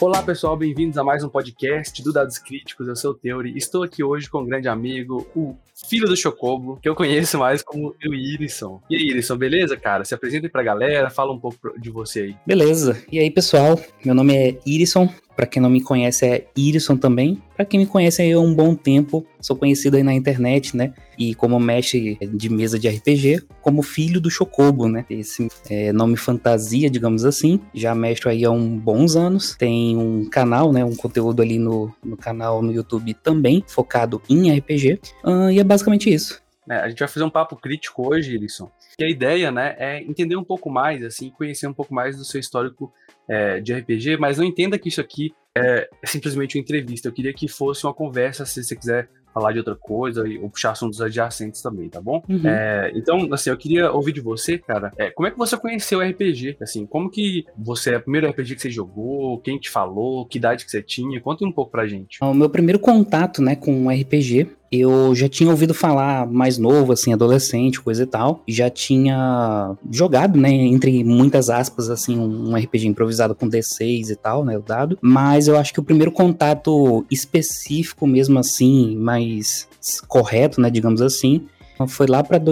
Olá pessoal, bem-vindos a mais um podcast do Dados Críticos, eu sou o Theory. Estou aqui hoje com um grande amigo, o filho do Chocobo, que eu conheço mais como o Irisson. E aí, Irisson, beleza, cara? Se apresenta aí pra galera, fala um pouco de você aí. Beleza, e aí pessoal, meu nome é Irisson, pra quem não me conhece é Irisson também. Pra quem me conhece aí há um bom tempo, sou conhecido aí na internet, né? E como mestre de mesa de RPG, como filho do Chocobo, né? Esse nome fantasia, digamos assim. Já mestro aí há bons anos. Tem um canal, né? Um conteúdo ali no canal no YouTube também, focado em RPG. E é basicamente isso. A gente vai fazer um papo crítico hoje, Irisson. E a ideia, né, é entender um pouco mais, assim, conhecer um pouco mais do seu histórico de RPG, mas não entenda que isso aqui é simplesmente uma entrevista. Eu queria que fosse uma conversa, se você quiser falar de outra coisa ou puxar assuntos adjacentes também, tá bom? Uhum. Então, assim, eu queria ouvir de você, cara, como é que você conheceu o RPG? Assim, como que você, o primeiro RPG que você jogou, quem te falou, que idade que você tinha? Conta um pouco pra gente. O meu primeiro contato, né, com o RPG, eu já tinha ouvido falar mais novo, assim, adolescente, coisa e tal. Já tinha jogado, né, entre muitas aspas, assim, um RPG improvisado com D6 e tal, né, o dado. Mas eu acho que o primeiro contato específico mesmo assim, mais correto, né, digamos assim, foi lá pra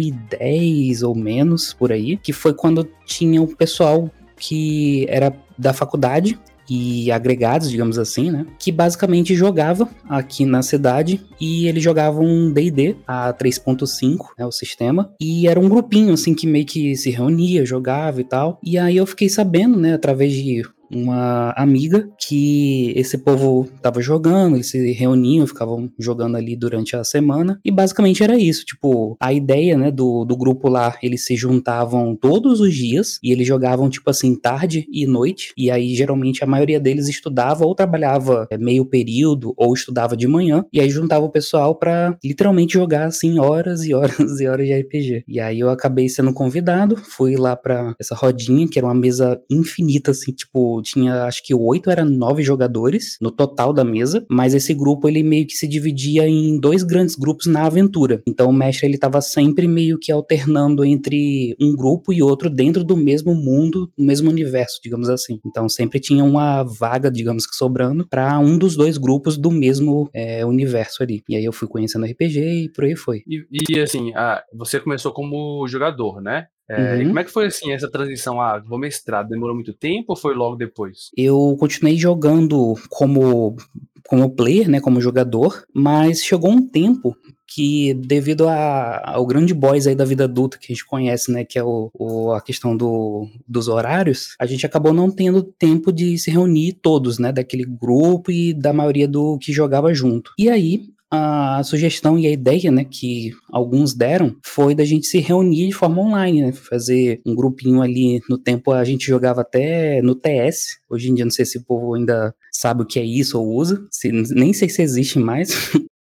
2010 ou menos, por aí, que foi quando tinha um pessoal que era da faculdade e agregados, digamos assim, né? Que basicamente jogava aqui na cidade e eles jogavam um D&D a 3.5, né? O sistema. E era um grupinho, assim, que meio que se reunia, jogava e tal. E aí eu fiquei sabendo, né? Através de uma amiga que esse povo tava jogando, eles se reuniam, ficavam jogando ali durante a semana, e basicamente era isso, tipo, a ideia, né, do grupo lá, eles se juntavam todos os dias, e eles jogavam, tipo assim, tarde e noite, e aí geralmente a maioria deles estudava ou trabalhava meio período, ou estudava de manhã, e aí juntava o pessoal pra literalmente jogar, assim, horas e horas e horas de RPG. E aí eu acabei sendo convidado, fui lá pra essa rodinha, que era uma mesa infinita, assim, tipo, tinha acho que 8 era 9 jogadores no total da mesa, mas esse grupo ele meio que se dividia em 2 grandes grupos na aventura. Então o mestre ele tava sempre meio que alternando entre um grupo e outro dentro do mesmo mundo, no mesmo universo, digamos assim. Então sempre tinha uma vaga, digamos que sobrando, para um dos 2 grupos do mesmo universo ali. E aí eu fui conhecendo RPG e por aí foi. E assim, você começou como jogador, né? E como é que foi assim essa transição? Vou mestrar, demorou muito tempo ou foi logo depois? Eu continuei jogando como player, né, como jogador, mas chegou um tempo que devido ao grande boys aí da vida adulta que a gente conhece, né, que é a questão dos horários, a gente acabou não tendo tempo de se reunir todos, né, daquele grupo e da maioria do que jogava junto. E aí, a sugestão e a ideia, né, que alguns deram foi da gente se reunir de forma online, né, fazer um grupinho ali. No tempo a gente jogava até no TS, hoje em dia não sei se o povo ainda sabe o que é isso ou usa, nem sei se existe mais.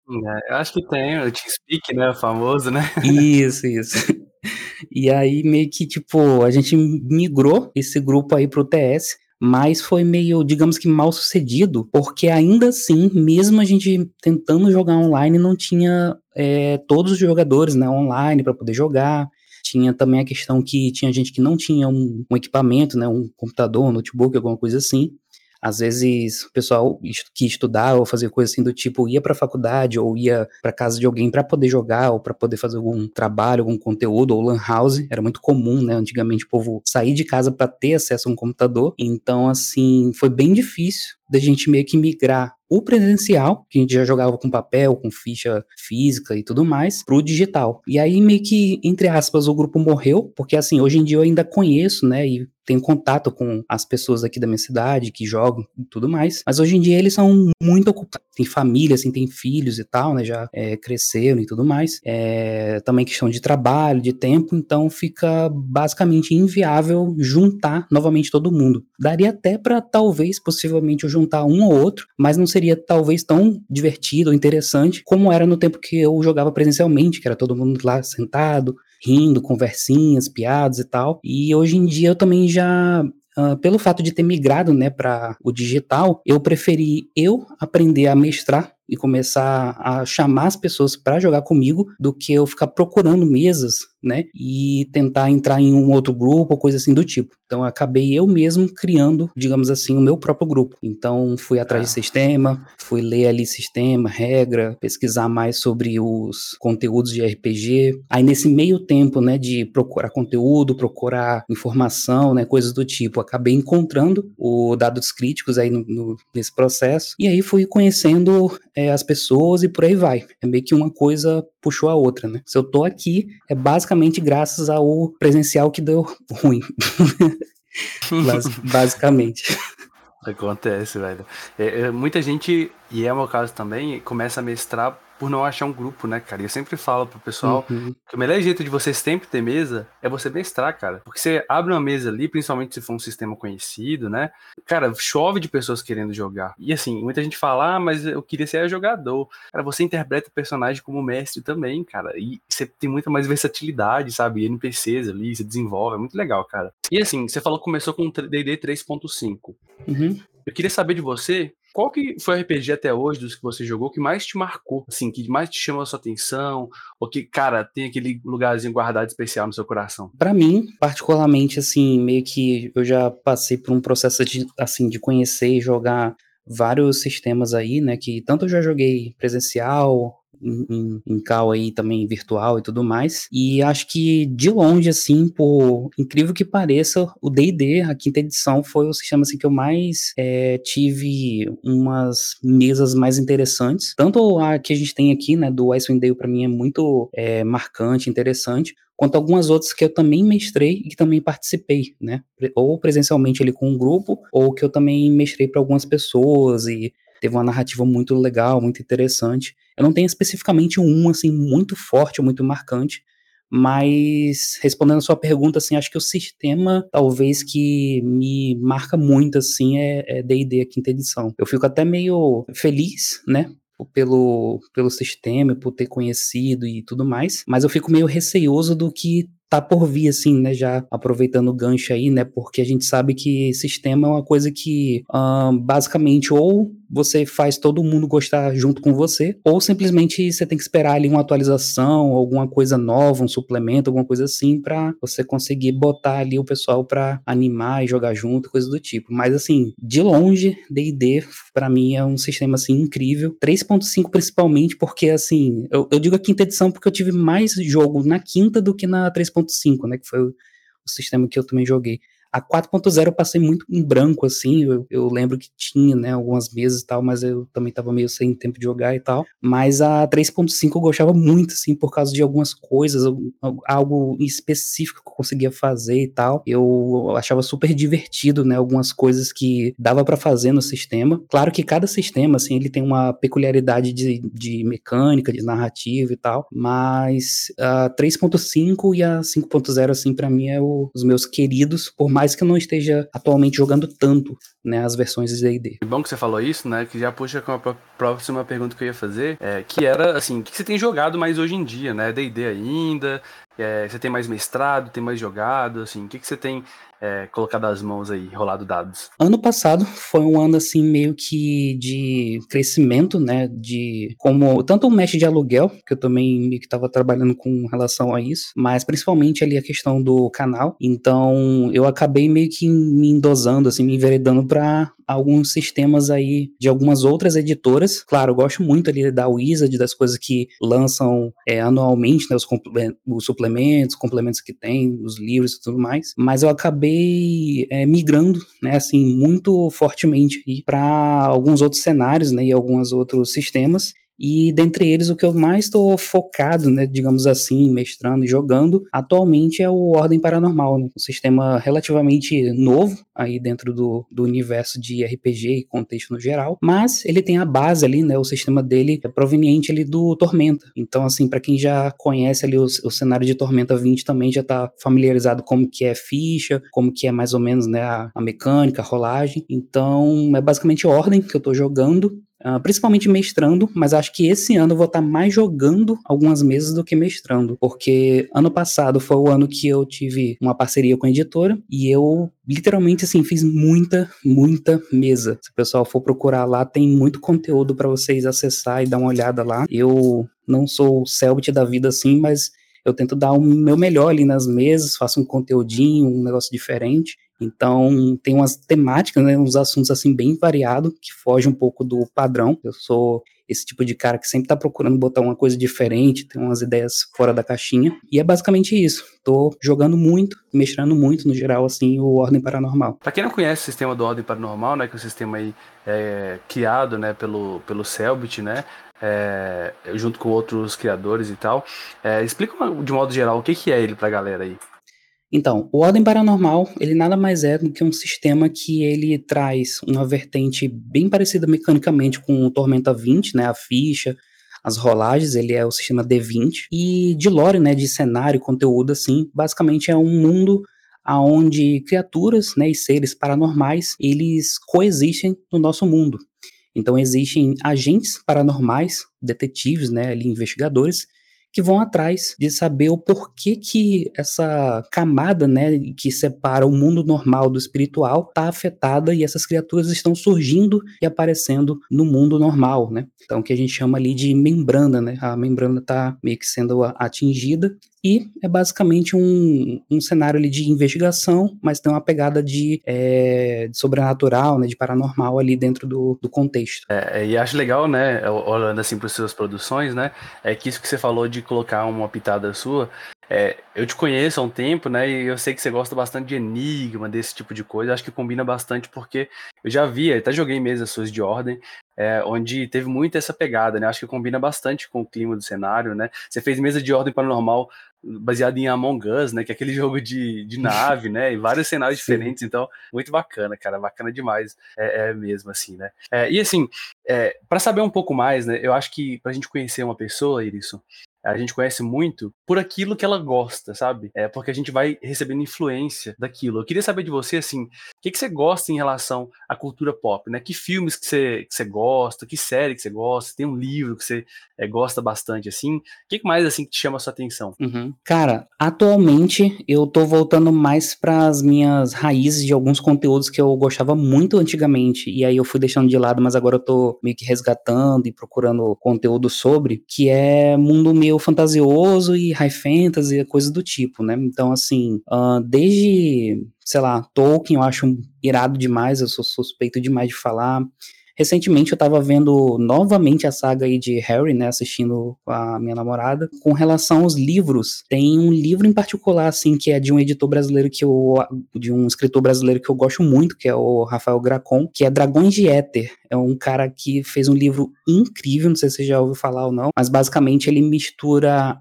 Eu acho que tem, o TeamSpeak, né, o famoso, né? Isso. E aí meio que, tipo, a gente migrou esse grupo aí pro TS, mas foi meio, digamos que mal sucedido, porque ainda assim, mesmo a gente tentando jogar online, não tinha todos os jogadores, né, online para poder jogar. Tinha também a questão que tinha gente que não tinha um equipamento, né, um computador, um notebook, alguma coisa assim. Às vezes o pessoal que estudar ou fazer coisa assim do tipo ia para a faculdade ou ia para casa de alguém para poder jogar ou para poder fazer algum trabalho, algum conteúdo ou lan house, era muito comum, né, antigamente o povo sair de casa para ter acesso a um computador. Então assim, foi bem difícil da gente meio que migrar o presencial, que a gente já jogava com papel, com ficha física e tudo mais, pro digital. E aí meio que, entre aspas, o grupo morreu, porque assim, hoje em dia eu ainda conheço, né, e tenho contato com as pessoas aqui da minha cidade que jogam e tudo mais, mas hoje em dia eles são muito ocupados, tem família, assim, tem filhos e tal, né, já cresceram e tudo mais, também questão de trabalho, de tempo, então fica basicamente inviável juntar novamente todo mundo. Daria até para talvez, possivelmente, eu juntar um ou outro, mas não seria talvez tão divertido ou interessante como era no tempo que eu jogava presencialmente, que era todo mundo lá sentado, rindo, conversinhas, piadas e tal. E hoje em dia eu também já, pelo fato de ter migrado, né, para o digital, eu preferi aprender a mestrar e começar a chamar as pessoas para jogar comigo do que eu ficar procurando mesas né, e tentar entrar em um outro grupo ou coisa assim do tipo. Então, acabei eu mesmo criando, digamos assim, o meu próprio grupo. Então, fui atrás de sistema, fui ler ali sistema, regra, pesquisar mais sobre os conteúdos de RPG. Aí, nesse meio tempo, né, de procurar conteúdo, procurar informação, né, coisas do tipo, acabei encontrando o Dados Críticos aí nesse processo. E aí, fui conhecendo as pessoas e por aí vai. É meio que uma coisa puxou a outra, né? Se eu tô aqui, é basicamente graças ao presencial que deu ruim. Basicamente. Acontece, velho. Muita gente, e é o meu caso também, começa a mestrar por não achar um grupo, né, cara? E eu sempre falo pro pessoal que o melhor jeito de você sempre ter mesa é você mestrar, cara. Porque você abre uma mesa ali, principalmente se for um sistema conhecido, né? Cara, chove de pessoas querendo jogar. E assim, muita gente fala, mas eu queria ser jogador. Cara, você interpreta o personagem como mestre também, cara. E você tem muita mais versatilidade, sabe? NPCs ali, você desenvolve, é muito legal, cara. E assim, você falou que começou com D&D 3.5. Eu queria saber de você, qual que foi o RPG até hoje, dos que você jogou, que mais te marcou, assim, que mais te chamou a sua atenção, ou que, cara, tem aquele lugarzinho guardado especial no seu coração? Pra mim, particularmente, assim, meio que eu já passei por um processo de, assim, de conhecer e jogar vários sistemas aí, né, que tanto eu já joguei presencial, em call aí também virtual e tudo mais, e acho que de longe, assim, por incrível que pareça, o D&D, a quinta edição, foi o sistema, assim, que eu mais tive umas mesas mais interessantes, tanto a que a gente tem aqui, né, do Icewind Dale pra mim é muito marcante, interessante, quanto algumas outras que eu também mestrei e que também participei, né, ou presencialmente ali com um grupo, ou que eu também mestrei para algumas pessoas e teve uma narrativa muito legal, muito interessante. Eu não tenho especificamente um, assim, muito forte, muito marcante, mas respondendo a sua pergunta, assim, acho que o sistema, talvez, que me marca muito, assim, é D&D, a quinta edição. Eu fico até meio feliz, né, pelo sistema, por ter conhecido e tudo mais, mas eu fico meio receoso do que tá por vir, assim, né, já aproveitando o gancho aí, né, porque a gente sabe que sistema é uma coisa que, basicamente, ou você faz todo mundo gostar junto com você, ou simplesmente você tem que esperar ali uma atualização, alguma coisa nova, um suplemento, alguma coisa assim, pra você conseguir botar ali o pessoal pra animar e jogar junto, coisa do tipo. Mas, assim, de longe, D&D, pra mim, é um sistema, assim, incrível. 3.5 principalmente, porque, assim, eu digo a quinta edição porque eu tive mais jogo na quinta do que na 3.5, né, que foi o sistema que eu também joguei. A 4.0 eu passei muito em branco, assim, eu lembro que tinha, né, algumas mesas e tal, mas eu também tava meio sem tempo de jogar e tal. Mas a 3.5 eu gostava muito, assim, por causa de algumas coisas, algo específico que eu conseguia fazer e tal. Eu achava super divertido, né, algumas coisas que dava pra fazer no sistema. Claro que cada sistema, assim, ele tem uma peculiaridade de mecânica, de narrativa e tal, mas a 3.5 e a 5.0, assim, pra mim é os meus queridos, por mais que eu não esteja atualmente jogando tanto, né, as versões de D&D. É bom que você falou isso, né? Que já puxa com a próxima pergunta que eu ia fazer, que era, assim, o que você tem jogado mais hoje em dia, né? D&D ainda? Você tem mais mestrado, tem mais jogado, assim, o que você tem colocado as mãos aí, rolado dados? Ano passado foi um ano, assim, meio que de crescimento, né, de como, tanto o mestre de aluguel, que eu também meio que estava trabalhando com relação a isso, mas principalmente ali a questão do canal, então eu acabei meio que me endosando, assim, me enveredando para alguns sistemas aí de algumas outras editoras. Claro, eu gosto muito ali da Wizard, das coisas que lançam anualmente, né, os suplementos, complementos que tem, os livros e tudo mais, mas eu acabei migrando, né, assim, muito fortemente para alguns outros cenários, né, e alguns outros sistemas. E dentre eles, o que eu mais estou focado, né, digamos assim, mestrando e jogando, atualmente é o Ordem Paranormal, né, um sistema relativamente novo aí dentro do universo de RPG e contexto no geral, mas ele tem a base ali, né, o sistema dele é proveniente ali do Tormenta. Então, assim, para quem já conhece ali o cenário de Tormenta 20 também já está familiarizado como que é ficha, como que é mais ou menos, né, a mecânica, a rolagem. Então, é basicamente Ordem que eu estou jogando, principalmente mestrando, mas acho que esse ano eu vou estar mais jogando algumas mesas do que mestrando, porque ano passado foi o ano que eu tive uma parceria com a editora e eu literalmente, assim, fiz muita mesa. Se o pessoal for procurar lá, tem muito conteúdo para vocês acessar e dar uma olhada lá. Eu não sou o Selbit da vida, assim, mas eu tento dar o meu melhor ali nas mesas, faço um conteúdinho, um negócio diferente. Então, tem umas temáticas, né, uns assuntos assim bem variados, que fogem um pouco do padrão. Eu sou esse tipo de cara que sempre tá procurando botar uma coisa diferente, tem umas ideias fora da caixinha. E é basicamente isso. Tô jogando muito, mestrando muito, no geral, assim, o Ordem Paranormal. Para quem não conhece o sistema do Ordem Paranormal, né, que é um sistema aí criado, né, pelo Selbit, né, junto com outros criadores e tal, explica de modo geral o que é ele pra galera aí. Então, o Ordem Paranormal, ele nada mais é do que um sistema que ele traz uma vertente bem parecida mecanicamente com o Tormenta 20, né, a ficha, as rolagens, ele é o sistema D20, e de lore, né, de cenário, conteúdo, assim, basicamente é um mundo onde criaturas, né, e seres paranormais, eles coexistem no nosso mundo. Então existem agentes paranormais, detetives, né, ali, investigadores, que vão atrás de saber o porquê que essa camada, né, que separa o mundo normal do espiritual está afetada e essas criaturas estão surgindo e aparecendo no mundo normal, né? Então, o que a gente chama ali de membrana, né? A membrana está meio que sendo atingida e é basicamente um cenário ali de investigação, mas tem uma pegada de sobrenatural, né, de paranormal ali dentro do contexto. E acho legal, né, olhando assim para as suas produções, né, que isso que você falou de colocar uma pitada sua, eu te conheço há um tempo, né, e eu sei que você gosta bastante de enigma, desse tipo de coisa, acho que combina bastante porque eu já vi, até joguei mesas suas de ordem, onde teve muito essa pegada, né, acho que combina bastante com o clima do cenário, né, você fez mesa de ordem paranormal baseado em Among Us, né, que é aquele jogo de nave, né, e vários cenários Sim. diferentes, então, muito bacana, cara, bacana demais, mesmo assim, né. E assim, para saber um pouco mais, né, eu acho que pra gente conhecer uma pessoa, Irisson, a gente conhece muito por aquilo que ela gosta, sabe? Porque a gente vai recebendo influência daquilo. Eu queria saber de você, assim, o que você gosta em relação à cultura pop, né? Que filmes que você gosta, que série que você gosta, tem um livro que você gosta bastante, assim. O que mais, assim, que te chama a sua atenção? Uhum. Cara, atualmente eu tô voltando mais para as minhas raízes de alguns conteúdos que eu gostava muito antigamente, e aí eu fui deixando de lado, mas agora eu tô meio que resgatando e procurando conteúdo sobre, que é mundo meio fantasioso e high fantasy, coisa do tipo, né? Então, assim, desde, sei lá, Tolkien eu acho irado demais, eu sou suspeito demais de falar. Recentemente eu tava vendo novamente a saga aí de Harry, né, assistindo com a minha namorada. Com relação aos livros, tem um livro em particular, assim, que é de um editor brasileiro de um escritor brasileiro que eu gosto muito, que é o Rafael Gracon, que é Dragões de Éter. É um cara que fez um livro incrível, não sei se você já ouviu falar ou não, mas basicamente ele mistura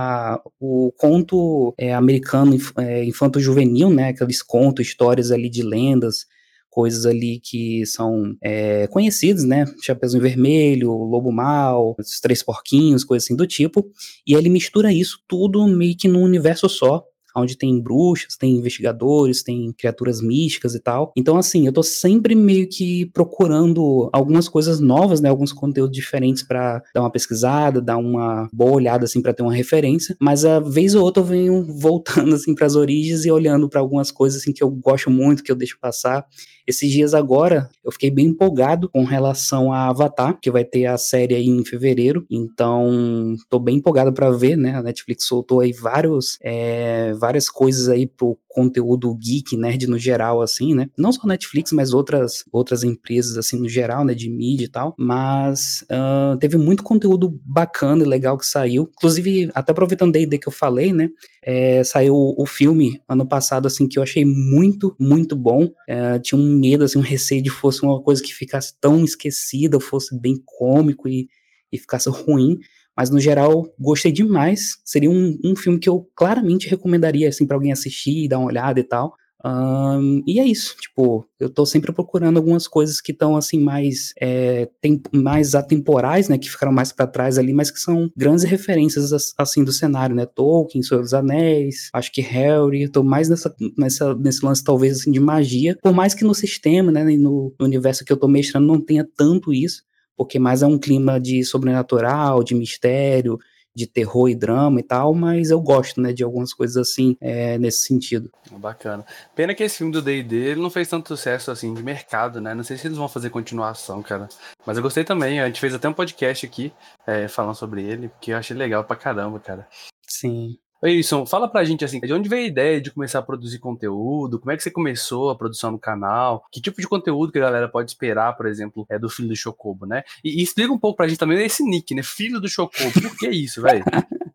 o conto americano, infanto-juvenil, né, aqueles contos, histórias ali de lendas, coisas ali que são conhecidos, né? Chapeuzinho Vermelho, Lobo Mal, os Três Porquinhos, coisas assim do tipo. E ele mistura isso tudo meio que num universo só, onde tem bruxas, tem investigadores, tem criaturas místicas e tal. Então, assim, eu tô sempre meio que procurando algumas coisas novas, né? Alguns conteúdos diferentes para dar uma pesquisada, dar uma boa olhada, assim, para ter uma referência. Mas a vez ou outra eu venho voltando, assim, para as origens e olhando para algumas coisas, assim, que eu gosto muito, que eu deixo passar. Esses dias agora, eu fiquei bem empolgado com relação a Avatar, que vai ter a série aí em fevereiro, então tô bem empolgado para ver, né? A Netflix soltou aí várias coisas aí pro conteúdo geek, nerd no geral, assim, né? Não só Netflix, mas outras empresas, assim, no geral, né? De mídia e tal. Mas teve muito conteúdo bacana e legal que saiu. Inclusive, até aproveitando da ideia que eu falei, né? Saiu o filme ano passado, assim, que eu achei muito, muito bom. Tinha um medo, assim, um receio de fosse uma coisa que ficasse tão esquecida, fosse bem cômico e ficasse ruim. Mas, no geral, gostei demais. Seria um filme que eu claramente recomendaria, assim, pra alguém assistir, dar uma olhada e tal. E é isso, tipo, eu tô sempre procurando algumas coisas que estão, assim, mais atemporais, né, que ficaram mais para trás ali, mas que são grandes referências, assim, do cenário, né, Tolkien, Senhor dos Anéis, acho que Harry, eu tô mais nesse lance, talvez, assim, de magia, por mais que no sistema, né, no universo que eu tô mestrando não tenha tanto isso, porque mais é um clima de sobrenatural, de mistério, de terror e drama e tal, mas eu gosto, né, de algumas coisas assim, nesse sentido. Bacana. Pena que esse filme do D&D ele não fez tanto sucesso assim de mercado, né? Não sei se eles vão fazer continuação, cara. Mas eu gostei também. A gente fez até um podcast aqui falando sobre ele, porque eu achei legal pra caramba, cara. Sim. Wilson, fala pra gente assim, de onde veio a ideia de começar a produzir conteúdo? Como é que você começou a produção no canal? Que tipo de conteúdo que a galera pode esperar, por exemplo, do Filho do Chocobo, né? E explica um pouco pra gente também esse nick, né? Filho do Chocobo. Por que isso, velho?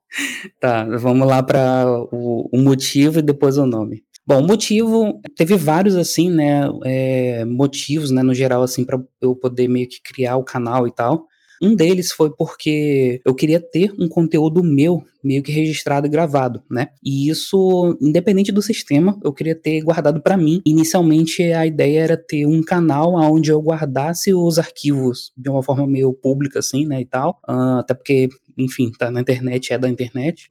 Tá, vamos lá para o motivo e depois o nome. Bom, o motivo, teve vários, assim, né, motivos, né, no geral, assim, para eu poder meio que criar o canal e tal. Um deles foi porque eu queria ter um conteúdo meu, meio que registrado e gravado, né? E isso, independente do sistema, eu queria ter guardado para mim. Inicialmente, a ideia era ter um canal onde eu guardasse os arquivos de uma forma meio pública, assim, né, e tal. Até porque, enfim, tá na internet, é da internet,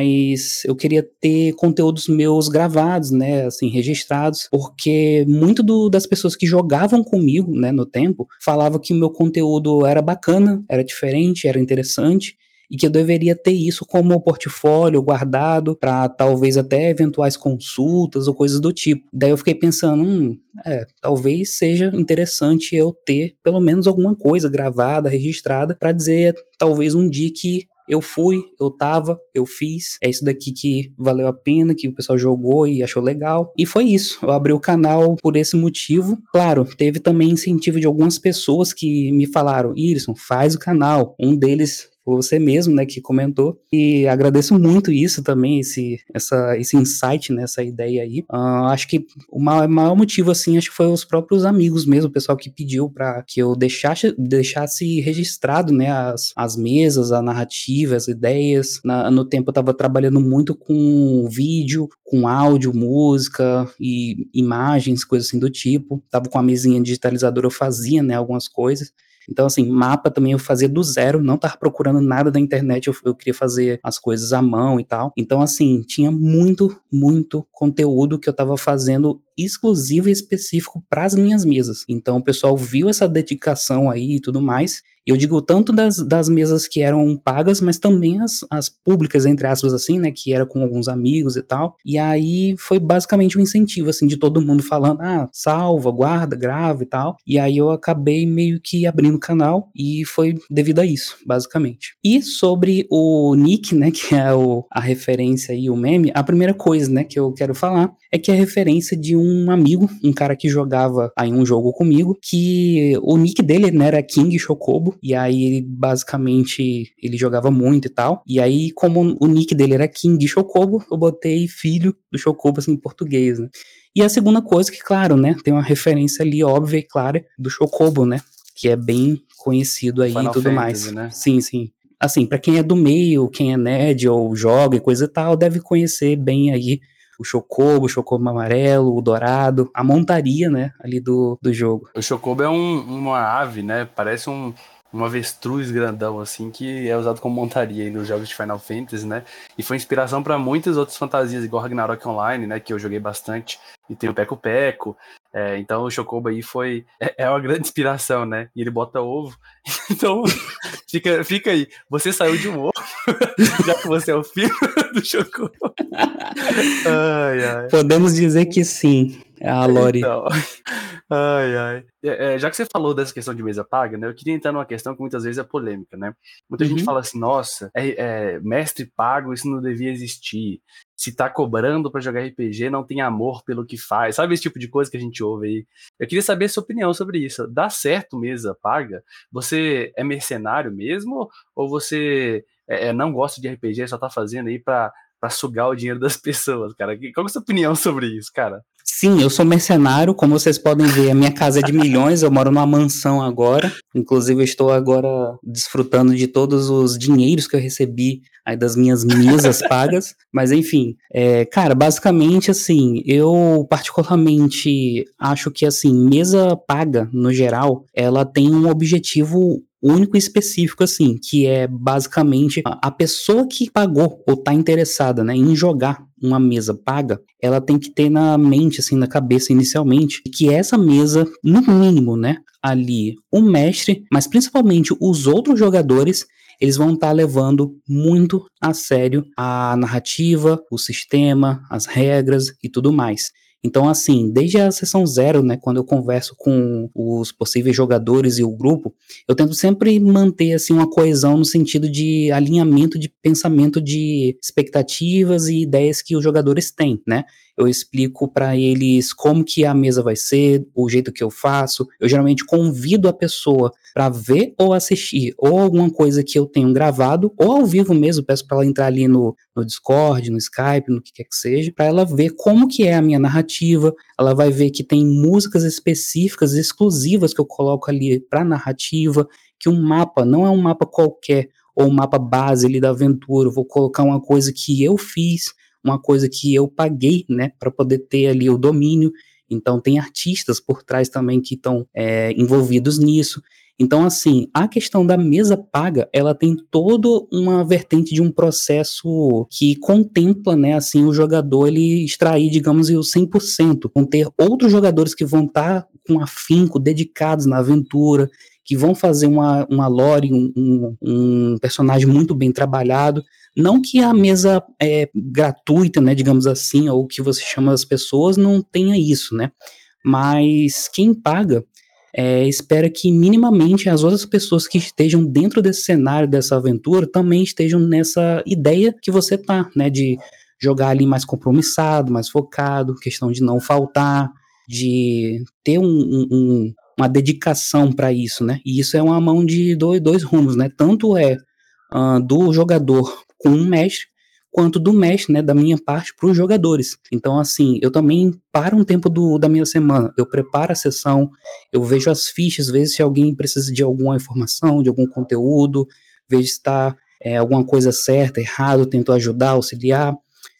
mas eu queria ter conteúdos meus gravados, né, assim, registrados, porque muito das pessoas que jogavam comigo, né, no tempo, falavam que o meu conteúdo era bacana, era diferente, era interessante, e que eu deveria ter isso como portfólio guardado para talvez até eventuais consultas ou coisas do tipo. Daí eu fiquei pensando, talvez seja interessante eu ter pelo menos alguma coisa gravada, registrada, para dizer talvez um dia que eu fui, eu tava, eu fiz, é isso daqui que valeu a pena, que o pessoal jogou e achou legal. E foi isso, eu abri o canal por esse motivo. Claro, teve também incentivo de algumas pessoas que me falaram, Irisson, faz o canal. Um deles foi você mesmo, né, que comentou, e agradeço muito isso também, esse insight, né, essa ideia aí. Acho que o maior motivo, assim, acho que foi os próprios amigos mesmo, o pessoal que pediu para que eu deixasse registrado, né, as mesas, a narrativa, as ideias. No tempo eu estava trabalhando muito com vídeo, com áudio, música e imagens, coisas assim do tipo. Tava com a mesinha digitalizadora, eu fazia, né, algumas coisas. Então, assim, mapa também eu fazia do zero, não tava procurando nada da internet, eu queria fazer as coisas à mão e tal. Então, assim, tinha muito, muito conteúdo que eu tava fazendo exclusivo e específico para as minhas mesas. Então, o pessoal viu essa dedicação aí e tudo mais. Eu digo tanto das mesas que eram pagas, mas também as públicas, entre aspas, assim, né, que era com alguns amigos e tal. E aí foi basicamente um incentivo, assim, de todo mundo falando, salva, guarda, grava e tal. E aí eu acabei meio que abrindo o canal e foi devido a isso, basicamente. E sobre o nick, né, que é a referência e o meme, a primeira coisa, né, que eu quero falar é que é a referência de um amigo, um cara que jogava aí um jogo comigo, que o nick dele, né, era King Chocobo, e aí ele basicamente, ele jogava muito e tal, e aí como o nick dele era King Chocobo, eu botei filho do Chocobo, assim, em português, né. E a segunda coisa que, claro, né, tem uma referência ali óbvia e clara do Chocobo, né, que é bem conhecido aí e Final tudo mais. Fantasy, né? Sim, sim. Assim, pra quem é do meio, quem é nerd ou joga e coisa e tal, deve conhecer bem aí o Chocobo amarelo, o dourado, a montaria, né, ali do jogo. O Chocobo é uma ave, né? Parece um avestruz grandão, assim, que é usado como montaria aí nos jogos de Final Fantasy, né? E foi inspiração para muitas outras fantasias, igual Ragnarok Online, né? Que eu joguei bastante. E tem o Peco Peco. Então o Chocobo aí é uma grande inspiração, né? E ele bota ovo. Então fica aí. Você saiu de um ovo, já que você é o filho do Chocobo. Ai, ai. Podemos dizer que sim, a Lore. Então, ai, ai. Já que você falou dessa questão de mesa paga, né? Eu queria entrar numa questão que muitas vezes é polêmica, né? Muita gente fala assim, nossa, mestre pago, isso não devia existir. Se tá cobrando pra jogar RPG, não tem amor pelo que faz. Sabe esse tipo de coisa que a gente ouve aí? Eu queria saber a sua opinião sobre isso. Dá certo mesa paga? Você é mercenário mesmo? Ou você não gosta de RPG, só tá fazendo aí pra sugar o dinheiro das pessoas, cara? Qual é a sua opinião sobre isso, cara? Sim, eu sou mercenário, como vocês podem ver, a minha casa é de milhões, eu moro numa mansão agora, inclusive eu estou agora desfrutando de todos os dinheiros que eu recebi aí das minhas mesas pagas, mas enfim, cara, basicamente assim, eu particularmente acho que assim, mesa paga, no geral, ela tem um objetivo único e específico, assim, que é basicamente a pessoa que pagou ou tá interessada, né, em jogar uma mesa paga, ela tem que ter na mente, assim, na cabeça inicialmente, que essa mesa, no mínimo, né, ali, o mestre, mas principalmente os outros jogadores, eles vão estar levando muito a sério a narrativa, o sistema, as regras e tudo mais. Então, assim, desde a sessão zero, né, quando eu converso com os possíveis jogadores e o grupo, eu tento sempre manter, assim, uma coesão no sentido de alinhamento de pensamento de expectativas e ideias que os jogadores têm, né? Eu explico para eles como que a mesa vai ser, o jeito que eu faço. Eu geralmente convido a pessoa para ver ou assistir, ou alguma coisa que eu tenho gravado, ou ao vivo mesmo, peço para ela entrar ali no Discord, no Skype, no que quer que seja, para ela ver como que é a minha narrativa. Ela vai ver que tem músicas específicas, exclusivas que eu coloco ali para narrativa, que um mapa não é um mapa qualquer, ou um mapa base ali da aventura. Eu vou colocar uma coisa que eu fiz, uma coisa que eu paguei, né, para poder ter ali o domínio. Então tem artistas por trás também que estão envolvidos nisso. Então, assim, a questão da mesa paga, ela tem toda uma vertente de um processo que contempla, né, assim, o jogador ele extrair, digamos, o 100%, com ter outros jogadores que vão estar com afinco, dedicados na aventura, que vão fazer uma lore, um personagem muito bem trabalhado. Não que a mesa gratuita, né, digamos assim, ou que você chama as pessoas, não tenha isso, né? Mas quem paga espera que minimamente as outras pessoas que estejam dentro desse cenário, dessa aventura, também estejam nessa ideia que você tá, né, de jogar ali mais compromissado, mais focado, questão de não faltar, de ter uma dedicação para isso, né, e isso é uma mão de dois rumos, né, tanto do jogador com um mestre, quanto do mestre, né, da minha parte para os jogadores. Então, assim, eu também paro um tempo da minha semana, eu preparo a sessão, eu vejo as fichas, vejo se alguém precisa de alguma informação, de algum conteúdo, vejo se está alguma coisa certa, errado, tento ajudar, auxiliar.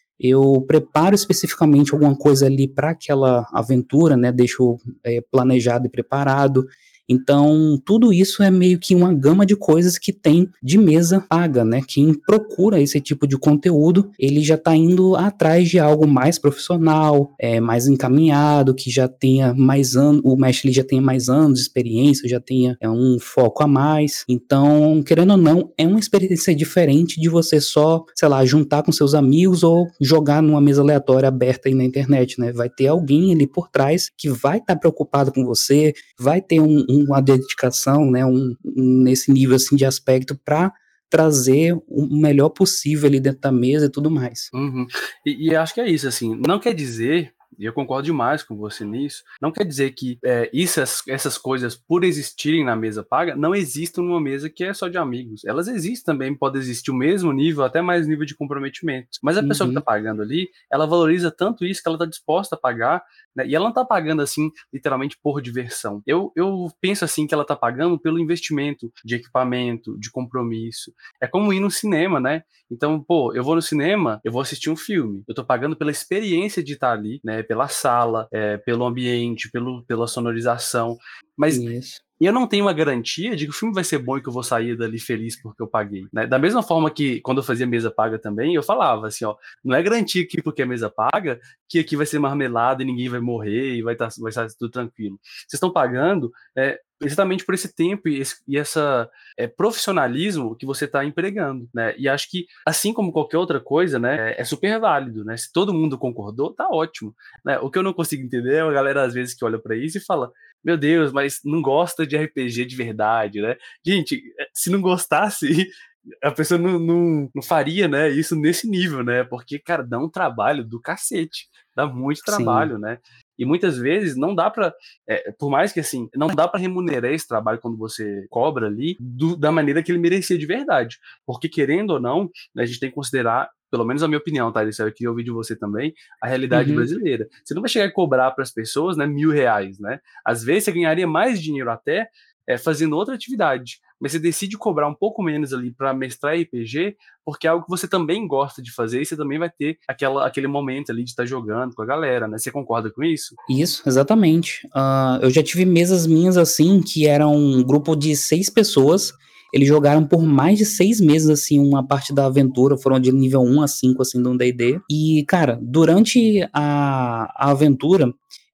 Eu preparo especificamente alguma coisa ali para aquela aventura, né? Deixo planejado e preparado. Então, tudo isso é meio que uma gama de coisas que tem de mesa paga, né? Quem procura esse tipo de conteúdo, ele já está indo atrás de algo mais profissional, mais encaminhado, que já tenha mais anos, o mestre ele já tenha mais anos de experiência, já tenha um foco a mais. Então, querendo ou não, é uma experiência diferente de você só, sei lá, juntar com seus amigos ou jogar numa mesa aleatória aberta aí na internet, né? Vai ter alguém ali por trás que vai estar preocupado com você, vai ter uma dedicação, né, nesse nível assim de aspecto para trazer o melhor possível ali dentro da mesa e tudo mais. Uhum. E acho que é isso, assim, não quer dizer, e eu concordo demais com você nisso, não quer dizer que essas coisas, por existirem na mesa paga, não existam numa mesa que é só de amigos. Elas existem também, pode existir o mesmo nível, até mais nível de comprometimento. Mas a pessoa que está pagando ali, ela valoriza tanto isso que ela está disposta a pagar, né? E ela não está pagando assim, literalmente por diversão. Eu penso assim que ela está pagando pelo investimento de equipamento, de compromisso. É como ir no cinema, né? Então, pô, eu vou no cinema, eu vou assistir um filme. Eu tô pagando pela experiência de estar ali, né? Pela sala, pelo ambiente, pela sonorização. Mas Isso. eu não tenho uma garantia de que o filme vai ser bom e que eu vou sair dali feliz porque eu paguei, né? Da mesma forma que quando eu fazia mesa paga também, eu falava assim, ó, não é garantia que porque é mesa paga, que aqui vai ser marmelada e ninguém vai morrer e vai estar tudo tranquilo. Vocês estão pagando exatamente por esse tempo e essa profissionalismo que você está empregando, né? E acho que, assim como qualquer outra coisa, né, é super válido, né? Se todo mundo concordou, tá ótimo, né? O que eu não consigo entender é a galera, às vezes, que olha para isso e fala, meu Deus, mas não gosta de RPG de verdade, né? Gente, se não gostasse, a pessoa não faria, né, isso nesse nível, né? Porque, cara, dá um trabalho do cacete, dá muito Sim. trabalho, né? E muitas vezes não dá para, por mais que assim, não dá para remunerar esse trabalho quando você cobra ali da maneira que ele merecia de verdade. Porque querendo ou não, né, a gente tem que considerar, pelo menos a minha opinião, tá? Isso eu queria ouvir de você também, a realidade brasileira. Você não vai chegar e cobrar para as pessoas, né, R$ 1.000, né? Às vezes você ganharia mais dinheiro até fazendo outra atividade, mas você decide cobrar um pouco menos ali para mestrar RPG, porque é algo que você também gosta de fazer e você também vai ter aquele momento ali de estar jogando com a galera, né? Você concorda com isso? Isso, exatamente. Eu já tive mesas minhas assim, que eram um grupo de 6 pessoas. Eles jogaram por mais de 6 meses, assim, uma parte da aventura, foram de nível 1 a 5, assim, do D&D. E, cara, durante a aventura,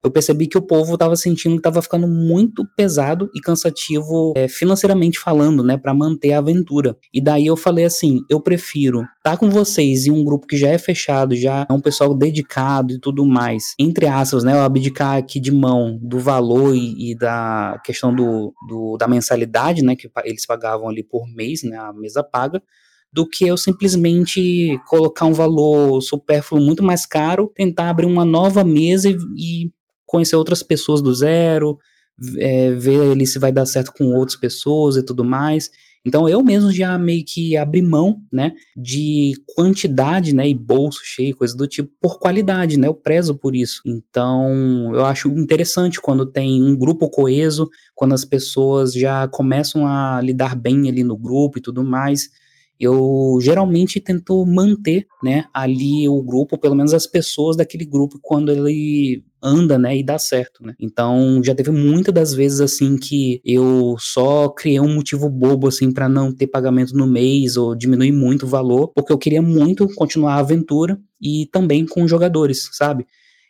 eu percebi que o povo tava sentindo que tava ficando muito pesado e cansativo financeiramente falando, né, para manter a aventura. E daí eu falei assim, eu prefiro estar com vocês em um grupo que já é fechado, já é um pessoal dedicado e tudo mais, entre aspas, né, eu abdicar aqui de mão do valor e da questão da mensalidade, né, que eles pagavam ali por mês, né, a mesa paga, do que eu simplesmente colocar um valor supérfluo muito mais caro, tentar abrir uma nova mesa e conhecer outras pessoas do zero, ver ali se vai dar certo com outras pessoas e tudo mais. Então eu mesmo já meio que abri mão, né, de quantidade, né, e bolso cheio, coisa do tipo, por qualidade, né, eu prezo por isso. Então eu acho interessante quando tem um grupo coeso, quando as pessoas já começam a lidar bem ali no grupo e tudo mais. Eu geralmente tento manter, né, ali o grupo, pelo menos as pessoas daquele grupo, quando ele anda, né, e dá certo, né. Então, já teve muitas das vezes, assim, que eu só criei um motivo bobo, assim, para não ter pagamento no mês ou diminuir muito o valor, porque eu queria muito continuar a aventura e também com os jogadores, sabe.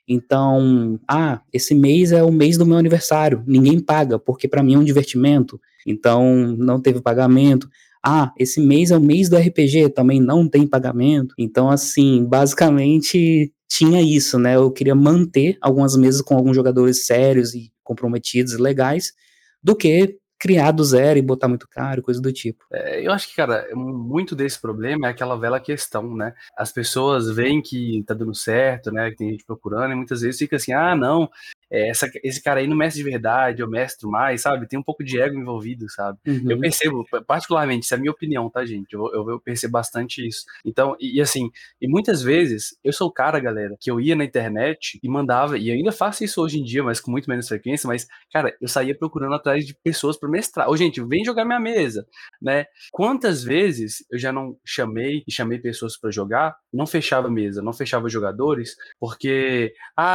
Então, esse mês é o mês do meu aniversário, ninguém paga, porque para mim é um divertimento, então não teve pagamento. Esse mês é o mês do RPG, também não tem pagamento. Então, assim, basicamente tinha isso, né? Eu queria manter algumas mesas com alguns jogadores sérios e comprometidos e legais, do que criar do zero e botar muito caro, coisa do tipo. Eu acho que, cara, muito desse problema é aquela velha questão, né? As pessoas veem que tá dando certo, né? Que tem gente procurando, e muitas vezes fica assim, não, esse cara aí não mestre de verdade, eu mestro mais, sabe? Tem um pouco de ego envolvido, sabe? Eu Uhum. percebo, particularmente, isso é a minha opinião, tá, gente? Eu percebo bastante isso. Então, assim, e muitas vezes, eu sou o cara, galera, que eu ia na internet e mandava, e eu ainda faço isso hoje em dia, mas com muito menos frequência, mas, cara, eu saía procurando atrás de pessoas pra mestrar. Ô, gente, vem jogar minha mesa, né? Quantas vezes eu já não chamei pessoas pra jogar, não fechava mesa, não fechava jogadores, porque,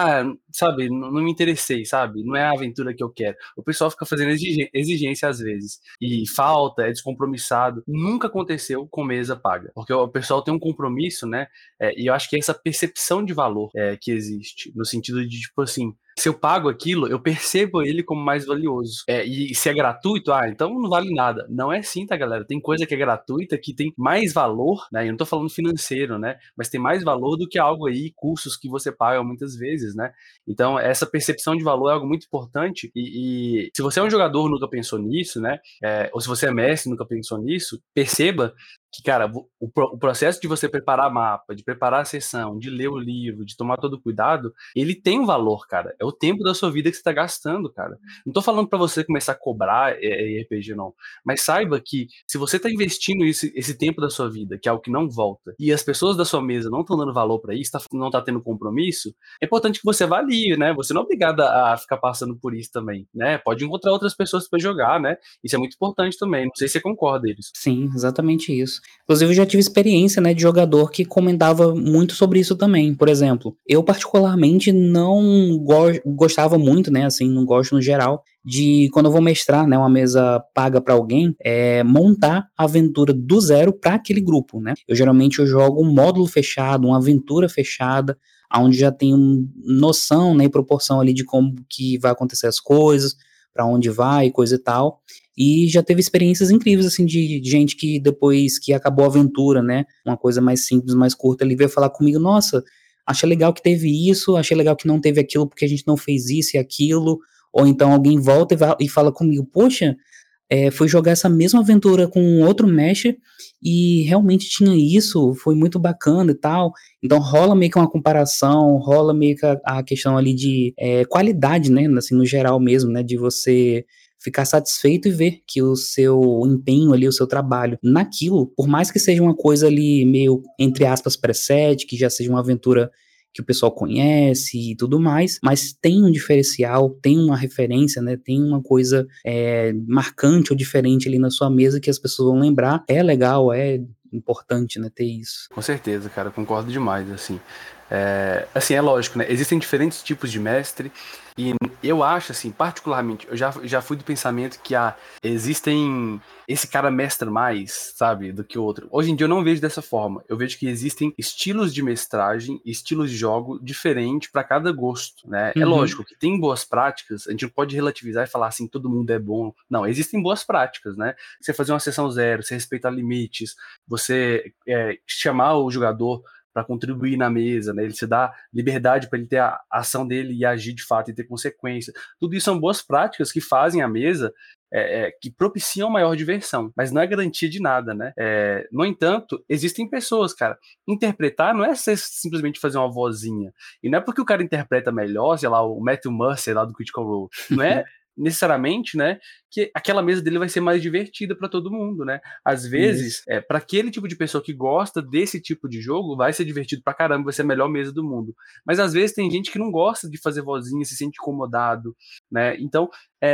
sabe, não me interessei, sabe? Não é a aventura que eu quero. O pessoal fica fazendo exigência às vezes, e falta, é descompromissado. Nunca aconteceu com mesa paga, porque o pessoal tem um compromisso, né? E eu acho que é essa percepção de valor que existe, no sentido de, tipo assim, se eu pago aquilo, eu percebo ele como mais valioso. E se é gratuito, então não vale nada. Não é assim, tá, galera? Tem coisa que é gratuita que tem mais valor, né? Eu não tô falando financeiro, né? Mas tem mais valor do que algo aí, cursos que você paga muitas vezes, né? Então, essa percepção de valor é algo muito importante. E se você é um jogador e nunca pensou nisso, né? Ou se você é mestre e nunca pensou nisso, perceba que, cara, o processo de você preparar mapa, de preparar a sessão, de ler o livro, de tomar todo o cuidado, ele tem um valor, cara. É o tempo da sua vida que você tá gastando, cara. Não tô falando pra você começar a cobrar RPG, não. Mas saiba que se você tá investindo esse tempo da sua vida, que é algo que não volta, e as pessoas da sua mesa não estão dando valor pra isso, não tá tendo compromisso, é importante que você avalie, né? Você não é obrigado a ficar passando por isso também, né? Pode encontrar outras pessoas pra jogar, né? Isso é muito importante também. Não sei se você concorda, eles. Sim, exatamente isso. Inclusive, eu já tive experiência, né, de jogador que comentava muito sobre isso também. Por exemplo, eu particularmente não gostava muito, né, assim, não gosto no geral, de quando eu vou mestrar, né, uma mesa paga para alguém, montar a aventura do zero para aquele grupo, né. Eu jogo um módulo fechado, uma aventura fechada, onde já tenho noção, né, e proporção ali de como que vai acontecer as coisas, para onde vai, coisa e tal. E já teve experiências incríveis, assim, de gente que depois que acabou a aventura, né, uma coisa mais simples, mais curta, ele veio falar comigo, nossa, achei legal que teve isso, achei legal que não teve aquilo porque a gente não fez isso e aquilo, ou então alguém volta e fala comigo, poxa, fui jogar essa mesma aventura com outro mestre e realmente tinha isso, foi muito bacana e tal. Então rola meio que uma comparação, rola meio que a questão ali de qualidade, né, assim, no geral mesmo, né, de você ficar satisfeito e ver que o seu empenho ali, o seu trabalho naquilo, por mais que seja uma coisa ali meio, entre aspas, preset, que já seja uma aventura que o pessoal conhece e tudo mais, mas tem um diferencial, tem uma referência, né? Tem uma coisa marcante ou diferente ali na sua mesa que as pessoas vão lembrar. É legal, é importante, né, ter isso. Com certeza, cara, concordo demais, assim. Assim, é lógico, né? Existem diferentes tipos de mestre, e eu acho, assim, particularmente, eu já fui do pensamento que existem. Esse cara mestra mais, sabe, do que o outro. Hoje em dia eu não vejo dessa forma. Eu vejo que existem estilos de mestragem, estilos de jogo diferentes para cada gosto, né? É Uhum. lógico que tem boas práticas, a gente não pode relativizar e falar assim, todo mundo é bom. Não, existem boas práticas, né? Você fazer uma sessão zero, você respeitar limites, você chamar o jogador para contribuir na mesa, né? Ele se dá liberdade para ele ter a ação dele e agir de fato e ter consequência. Tudo isso são boas práticas que fazem a mesa, que propiciam maior diversão, mas não é garantia de nada, né? No entanto, existem pessoas, cara. Interpretar não é simplesmente fazer uma vozinha. E não é porque o cara interpreta melhor, sei lá, o Matthew Mercer lá do Critical Role. Não é necessariamente, né, que aquela mesa dele vai ser mais divertida para todo mundo, né? Às vezes, Isso. para aquele tipo de pessoa que gosta desse tipo de jogo, vai ser divertido pra caramba, vai ser a melhor mesa do mundo. Mas às vezes tem gente que não gosta de fazer vozinha, se sente incomodado, né? Então,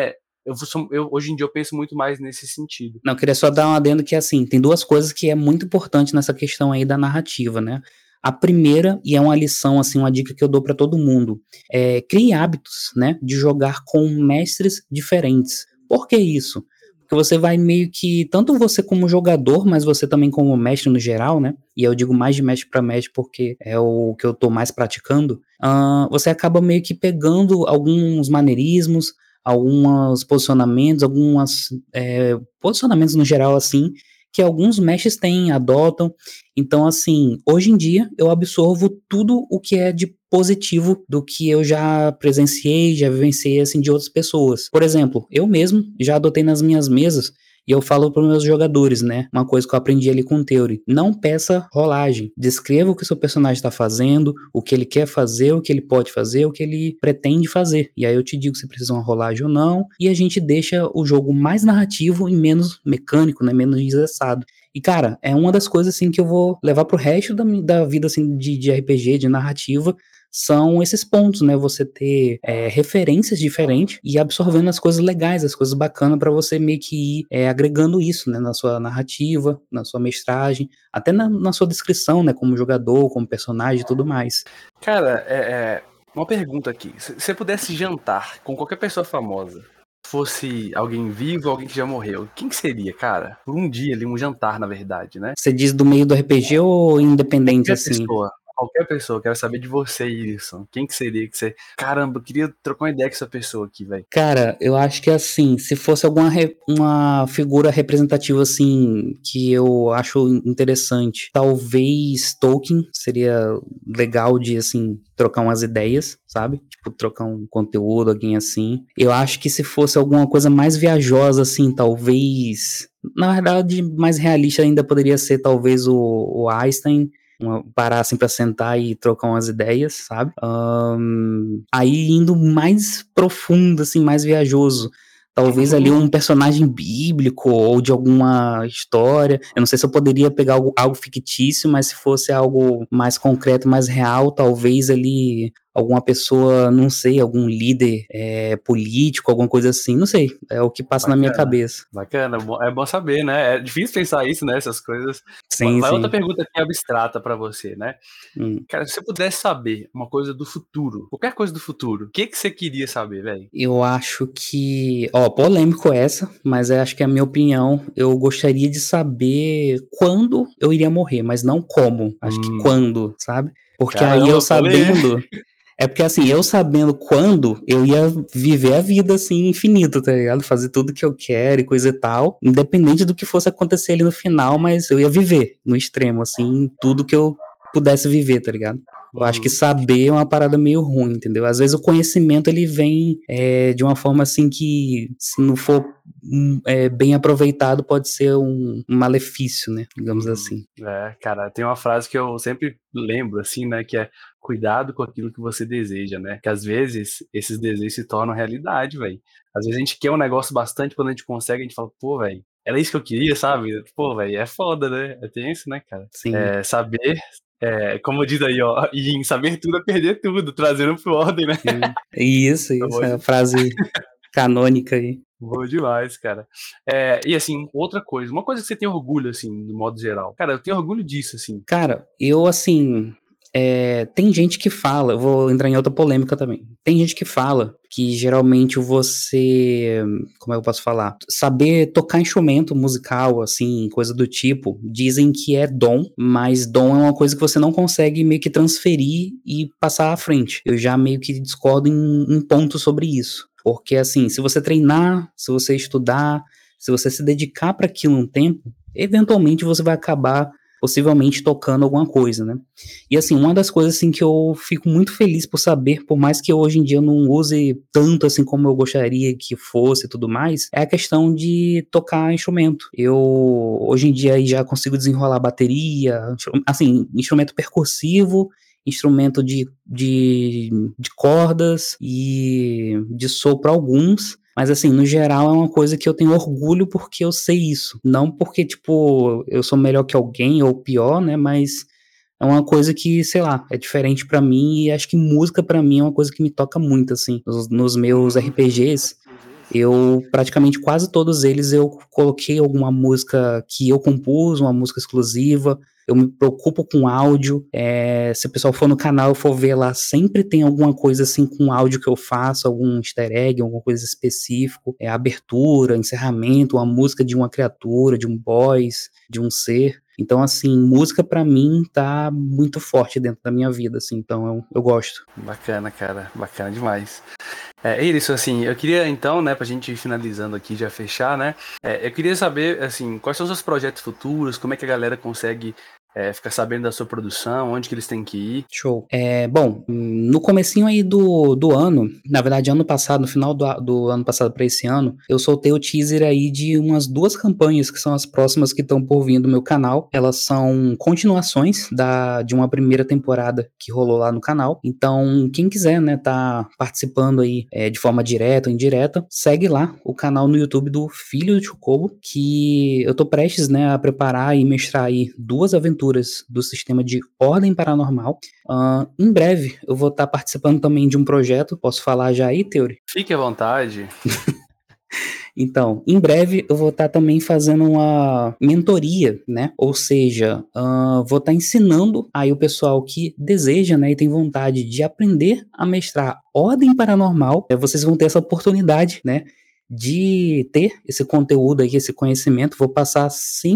hoje em dia eu penso muito mais nesse sentido. Não, eu queria só dar um adendo que, assim, tem duas coisas que é muito importante nessa questão aí da narrativa, né? A primeira, e é uma lição, assim, uma dica que eu dou para todo mundo, crie hábitos, né, de jogar com mestres diferentes. Por que isso? Porque você vai meio que, tanto você como jogador, mas você também como mestre no geral, né, e eu digo mais de mestre para mestre porque é o que eu tô mais praticando, você acaba meio que pegando alguns maneirismos, alguns posicionamentos, posicionamentos no geral, assim, que alguns mestres têm, adotam. Então, assim, hoje em dia eu absorvo tudo o que é de positivo do que eu já presenciei, já vivenciei, assim, de outras pessoas. Por exemplo, eu mesmo já adotei nas minhas mesas e eu falo para os meus jogadores, né? Uma coisa que eu aprendi ali com o Theory. Não peça rolagem. Descreva o que o seu personagem está fazendo, o que ele quer fazer, o que ele pode fazer, o que ele pretende fazer. E aí eu te digo se precisa uma rolagem ou não. E a gente deixa o jogo mais narrativo e menos mecânico, né? Menos engessado. E, cara, é uma das coisas, assim, que eu vou levar pro resto da vida, assim, de RPG, de narrativa, são esses pontos, né? Você ter referências diferentes e absorvendo as coisas legais, as coisas bacanas para você meio que ir agregando isso, né? Na sua narrativa, na sua mestragem, até na sua descrição, né? Como jogador, como personagem e tudo mais. Cara, uma pergunta aqui. Se você pudesse jantar com qualquer pessoa famosa, fosse alguém vivo ou alguém que já morreu, quem que seria, cara? Por um dia ali, um jantar, na verdade, né? Você diz do meio do RPG ou independente, Qualquer assim? pessoa. Qualquer pessoa, quero saber de você, Wilson. Quem que seria que você. Caramba, eu queria trocar uma ideia com essa pessoa aqui, velho. Cara, eu acho que assim, se fosse uma figura representativa assim, que eu acho interessante, talvez Tolkien seria legal de assim trocar umas ideias, sabe? Tipo, trocar um conteúdo, alguém assim. Eu acho que se fosse alguma coisa mais viajosa assim, talvez, na verdade, mais realista ainda poderia ser talvez o Einstein, parar assim pra sentar e trocar umas ideias, sabe? Aí indo mais profundo, assim, mais viajoso. Talvez ali um personagem bíblico ou de alguma história. Eu não sei se eu poderia pegar algo fictício, mas se fosse algo mais concreto, mais real, talvez ali alguma pessoa, não sei, algum líder político, alguma coisa assim, não sei. É o que passa na minha Bacana, cabeça. bacana. É bom saber, né? É difícil pensar isso, né? Essas coisas. Sim, Vai outra sim. pergunta aqui abstrata pra você, né? Hum. Cara, se você pudesse saber uma coisa do futuro, qualquer coisa do futuro, o que que você queria saber, velho? Eu acho que, ó, polêmico essa, mas eu acho que é a minha opinião. Eu gostaria de saber quando eu iria morrer, mas não como. Acho que quando, sabe? Porque aí eu Caramba, polêmico. sabendo, é porque assim, eu sabendo quando, eu ia viver a vida assim infinita, tá ligado? Fazer tudo que eu quero e coisa e tal, independente do que fosse acontecer ali no final, mas eu ia viver no extremo, assim, tudo que eu pudesse viver, tá ligado? Eu acho que Uhum. saber é uma parada meio ruim, entendeu? Às vezes o conhecimento ele vem de uma forma assim que, se não for bem aproveitado, pode ser um malefício, né? Digamos Uhum. assim. Cara, tem uma frase que eu sempre lembro, assim, né, que é cuidado com aquilo que você deseja, né? Que às vezes esses desejos se tornam realidade, velho. Às vezes a gente quer um negócio bastante, quando a gente consegue, a gente fala, pô, velho, era isso que eu queria, sabe? Pô, velho, é foda, né? É tenso, né, cara? Sim. Saber, como diz aí, ó, e em saber tudo é perder tudo, trazendo pro ordem, né? Sim. Isso, é a frase canônica aí. Boa demais, cara. E assim, outra coisa, uma coisa que você tem orgulho, assim, do modo geral. Cara, eu tenho orgulho disso, assim. Cara, eu assim, Tem gente que fala, eu vou entrar em outra polêmica também. Tem gente que fala que geralmente você, como é que eu posso falar? Saber tocar instrumento musical, assim, coisa do tipo, dizem que é dom, mas dom é uma coisa que você não consegue meio que transferir e passar à frente. Eu já meio que discordo em ponto sobre isso. Porque, assim, se você treinar, se você estudar, se você se dedicar para aquilo um tempo, eventualmente você vai acabar possivelmente tocando alguma coisa, né? E assim, uma das coisas assim que eu fico muito feliz por saber, por mais que hoje em dia eu não use tanto assim como eu gostaria que fosse e tudo mais, é a questão de tocar instrumento. Eu hoje em dia aí já consigo desenrolar bateria, assim, instrumento percussivo, instrumento de cordas e de sopro alguns. Mas assim, no geral é uma coisa que eu tenho orgulho porque eu sei isso. Não porque, tipo, eu sou melhor que alguém ou pior, né? Mas é uma coisa que, sei lá, é diferente pra mim e acho que música pra mim é uma coisa que me toca muito, assim. Nos meus RPGs, eu praticamente quase todos eles eu coloquei alguma música que eu compus, uma música exclusiva. Eu me preocupo com áudio. Se o pessoal for no canal e for ver lá, sempre tem alguma coisa assim com áudio que eu faço, algum easter egg, alguma coisa específica. Abertura, encerramento, uma música de uma criatura, de um boss, de um ser. Então, assim, música pra mim tá muito forte dentro da minha vida, assim, então eu gosto. Bacana, cara, bacana demais. Isso, assim, eu queria então, né, pra gente ir finalizando aqui, já fechar, né, eu queria saber, assim, quais são os seus projetos futuros, como é que a galera consegue ficar sabendo da sua produção, onde que eles têm que ir. Show. Bom, no comecinho aí do ano, na verdade ano passado, no final do ano passado para esse ano, eu soltei o teaser aí de umas 2 campanhas que são as próximas que estão por vir do meu canal. Elas são continuações de uma primeira temporada que rolou lá no canal. Então, quem quiser, né, tá participando aí de forma direta ou indireta, segue lá o canal no YouTube do Filho do Chocobo, que eu tô prestes, né, a preparar e mestrar aí 2 aventuras do sistema de Ordem Paranormal. Em breve eu vou estar participando também de um projeto, posso falar já aí, Theory? Fique à vontade. Então, em breve eu vou estar também fazendo uma mentoria, né? Ou seja, vou estar ensinando aí o pessoal que deseja, né, e tem vontade de aprender a mestrar Ordem Paranormal. Vocês vão ter essa oportunidade, né, de ter esse conteúdo aí, esse conhecimento. Vou passar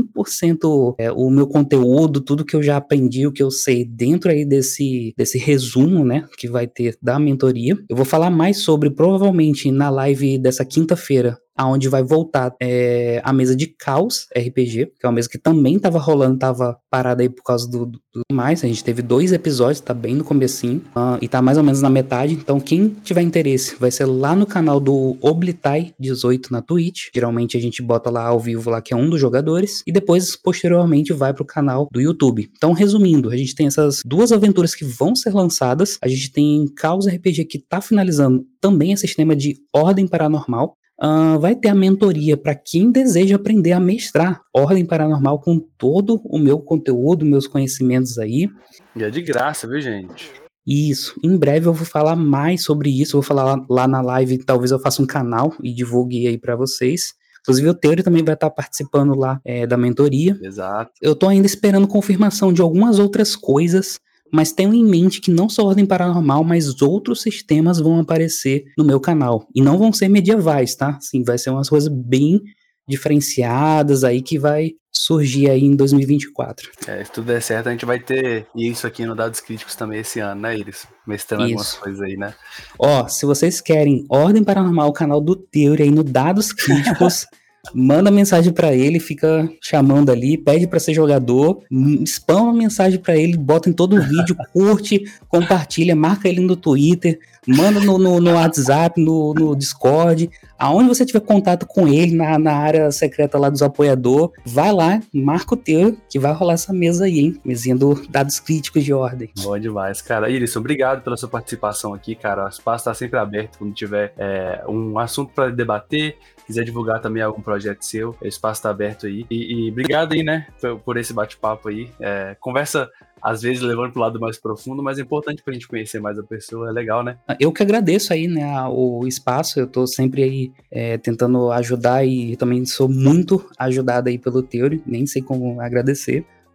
100% o meu conteúdo, tudo que eu já aprendi, o que eu sei dentro aí desse resumo, né, que vai ter da mentoria. Eu vou falar mais sobre, provavelmente, na live dessa quinta-feira, aonde vai voltar a mesa de Caos RPG, que é uma mesa que também tava rolando, tava parada aí por causa do mais. A gente teve 2 episódios, tá bem no comecinho, e tá mais ou menos na metade. Então, quem tiver interesse, vai ser lá no canal do Oblitai18 na Twitch. Geralmente a gente bota lá ao vivo, lá que é um dos jogadores, e depois, posteriormente, vai pro canal do YouTube. Então, resumindo, a gente tem essas 2 aventuras que vão ser lançadas. A gente tem Caos RPG que tá finalizando também esse sistema de Ordem Paranormal. Vai ter a mentoria para quem deseja aprender a mestrar Ordem Paranormal com todo o meu conteúdo, meus conhecimentos aí. E é de graça, viu, gente? Isso, em breve eu vou falar mais sobre isso, vou falar lá na live, talvez eu faça um canal e divulgue aí para vocês. Inclusive o Teori também vai estar participando lá da mentoria. Exato. Eu tô ainda esperando confirmação de algumas outras coisas, mas tenho em mente que não só Ordem Paranormal, mas outros sistemas vão aparecer no meu canal. E não vão ser medievais, tá? Sim, vai ser umas coisas bem diferenciadas aí que vai surgir aí em 2024. Se tudo der certo, a gente vai ter isso aqui no Dados Críticos também esse ano, né, Iris? Mestrando algumas coisas aí, né? Ó, se vocês querem Ordem Paranormal, o canal do Theory aí no Dados Críticos... Manda mensagem pra ele, fica chamando ali, pede pra ser jogador, spama mensagem pra ele, bota em todo o vídeo, curte, compartilha, marca ele no Twitter, manda no WhatsApp, no Discord, aonde você tiver contato com ele, na área secreta lá dos apoiadores, vai lá, marca o teu, que vai rolar essa mesa aí, hein? Mesinha do Dados Críticos de Ordem. Bom demais, cara. Iris, obrigado pela sua participação aqui, cara. O espaço tá sempre aberto quando tiver um assunto pra debater, quiser divulgar também algum projeto seu, o espaço tá aberto aí. E obrigado aí, né, por esse bate-papo aí. Conversa, às vezes, levando pro lado mais profundo, mas é importante pra gente conhecer mais a pessoa, é legal, né? Eu que agradeço aí, né, o espaço, eu tô sempre aí tentando ajudar e também sou muito ajudado aí pelo Theory, nem sei como agradecer.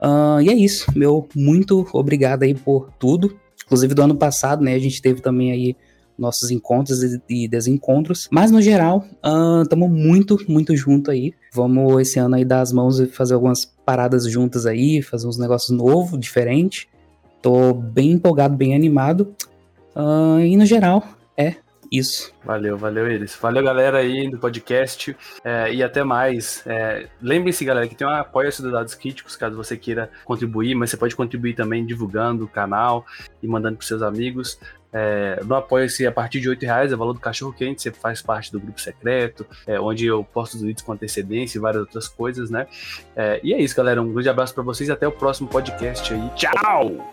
E é isso, meu muito obrigado aí por tudo. Inclusive do ano passado, né, a gente teve também aí nossos encontros e desencontros. Mas no geral, estamos muito, muito junto aí. Vamos esse ano aí dar as mãos e fazer algumas paradas juntas aí, fazer uns negócios novos, diferentes. Tô bem empolgado, bem animado. E no geral, é isso. Valeu, eles. Valeu, galera aí do podcast. E até mais. Lembre-se, galera, que tem um apoio-se dos Dados Críticos, caso você queira contribuir, mas você pode contribuir também divulgando o canal e mandando para seus amigos. No apoio-se a partir de R$8, é o valor do cachorro quente, você faz parte do grupo secreto, onde eu posto os vídeos com antecedência e várias outras coisas, né? E é isso, galera. Um grande abraço para vocês e até o próximo podcast aí. Tchau!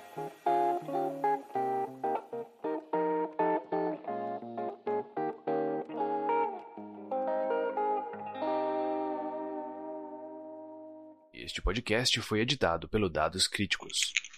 Este podcast foi editado pelo Dados Críticos.